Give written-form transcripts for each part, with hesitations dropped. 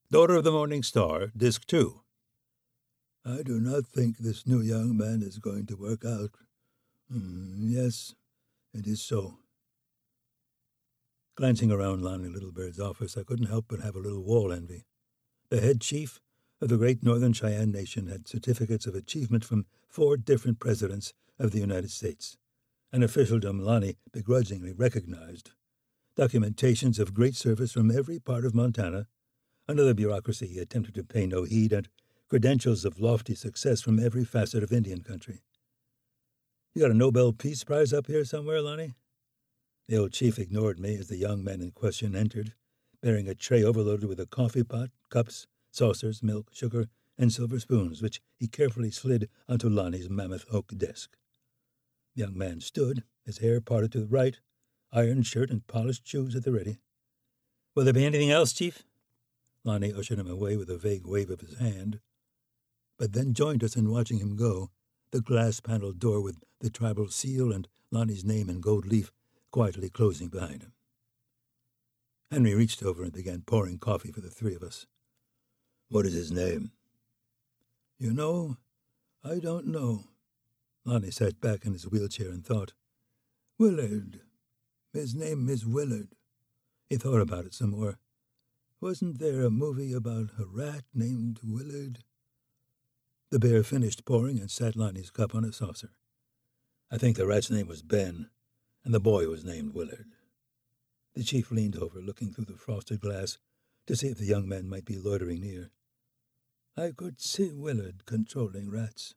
Daughter of the Morning Star, Disc 2. I do not think this new young man is going to work out. Yes, it is so. Glancing around Lonnie Littlebird's office, I couldn't help but have a little wall envy. The head chief of the great Northern Cheyenne Nation had certificates of achievement from 4 different presidents of the United States, an officialdom Lonnie begrudgingly recognized, documentations of great service from every part of Montana, another bureaucracy he attempted to pay no heed, and credentials of lofty success from every facet of Indian country. You got a Nobel Peace Prize up here somewhere, Lonnie? The old chief ignored me as the young man in question entered, bearing a tray overloaded with a coffee pot, cups, saucers, milk, sugar, and silver spoons, which he carefully slid onto Lonnie's mammoth oak desk. The young man stood, his hair parted to the right, ironed shirt and polished shoes at the ready. Will there be anything else, Chief? Lonnie ushered him away with a vague wave of his hand, but then joined us in watching him go, the glass-paneled door with the tribal seal and Lonnie's name in gold leaf quietly closing behind him. Henry reached over and began pouring coffee for the 3 of us. What is his name? You know, I don't know. Lonnie sat back in his wheelchair and thought. Willard. His name is Willard. He thought about it some more. Wasn't there a movie about a rat named Willard? The bear finished pouring and sat Lonnie's cup on a saucer. I think the rat's name was Ben, and the boy was named Willard. The chief leaned over, looking through the frosted glass to see if the young man might be loitering near. I could see Willard controlling rats.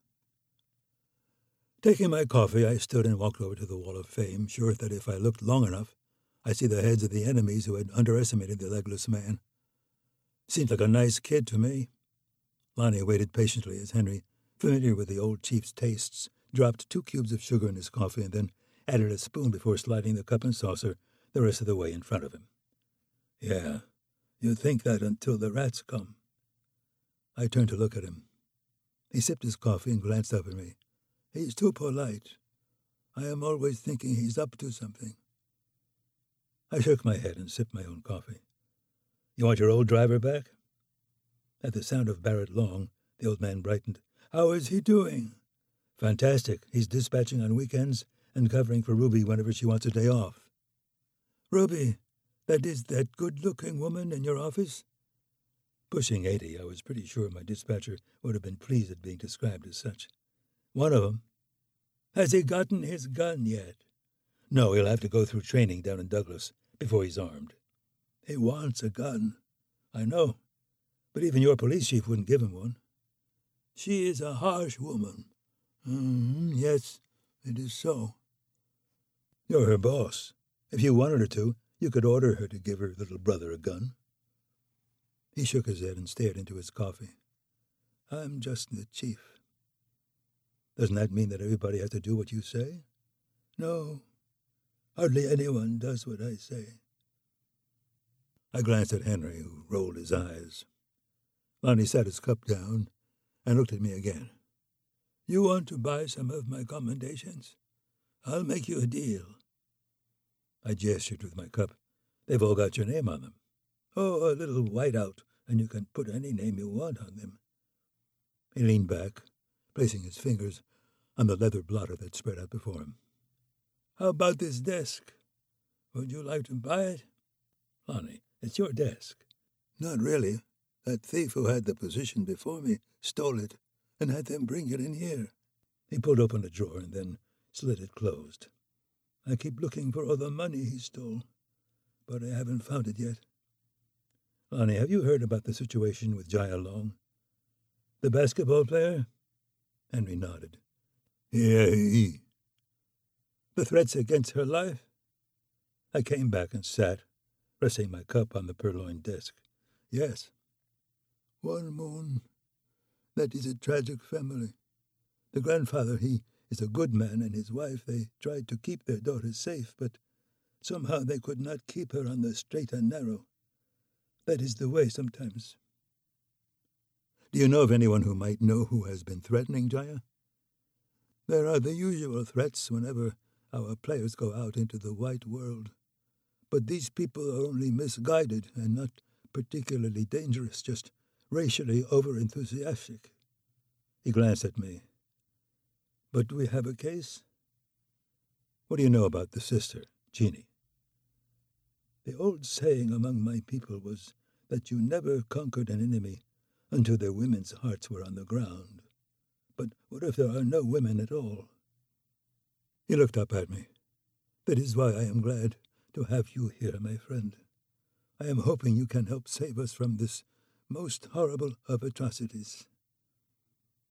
Taking my coffee, I stood and walked over to the Wall of Fame, sure that if I looked long enough, I'd see the heads of the enemies who had underestimated the legless man. Seemed like a nice kid to me. Lonnie waited patiently as Henry, familiar with the old chief's tastes, dropped 2 cubes of sugar in his coffee and then added a spoon before sliding the cup and saucer the rest of the way in front of him. Yeah, you think that until the rats come. I turned to look at him. He sipped his coffee and glanced up at me. He's too polite. I am always thinking he's up to something. I shook my head and sipped my own coffee. You want your old driver back? At the sound of Barrett Long, the old man brightened. How is he doing? Fantastic. He's dispatching on weekends and covering for Ruby whenever she wants a day off. Ruby, that is that good-looking woman in your office? Pushing 80, I was pretty sure my dispatcher would have been pleased at being described as such. One of them. Has he gotten his gun yet? No, he'll have to go through training down in Douglas before he's armed. He wants a gun. I know, but even your police chief wouldn't give him one. She is a harsh woman. Yes, it is so. You're her boss. If you wanted her to, you could order her to give her little brother a gun. He shook his head and stared into his coffee. I'm just the chief. Doesn't that mean that everybody has to do what you say? No, hardly anyone does what I say. I glanced at Henry, who rolled his eyes. Lonnie set his cup down and looked at me again. You want to buy some of my commendations? I'll make you a deal. I gestured with my cup. They've all got your name on them. Oh, a little whiteout, and you can put any name you want on them. He leaned back, placing his fingers on the leather blotter that spread out before him. How about this desk? Would you like to buy it? Lonnie, it's your desk. Not really. That thief who had the position before me stole it and had them bring it in here. He pulled open a drawer and then slid it closed. I keep looking for all the money he stole, but I haven't found it yet. Lonnie, have you heard about the situation with Jaya Long? The basketball player? Henry nodded. Yeah. The threats against her life? I came back and sat, resting my cup on the purloined desk. Yes. One moon. That is a tragic family. The grandfather, he is a good man, and his wife, they tried to keep their daughter safe, but somehow they could not keep her on the straight and narrow. That is the way sometimes. Do you know of anyone who might know who has been threatening Jaya? There are the usual threats whenever our players go out into the white world. But these people are only misguided and not particularly dangerous, just racially over-enthusiastic. He glanced at me. But do we have a case? What do you know about the sister, Jeannie? The old saying among my people was that you never conquered an enemy until their women's hearts were on the ground. But what if there are no women at all? He looked up at me. That is why I am glad to have you here, my friend. I am hoping you can help save us from this most horrible of atrocities.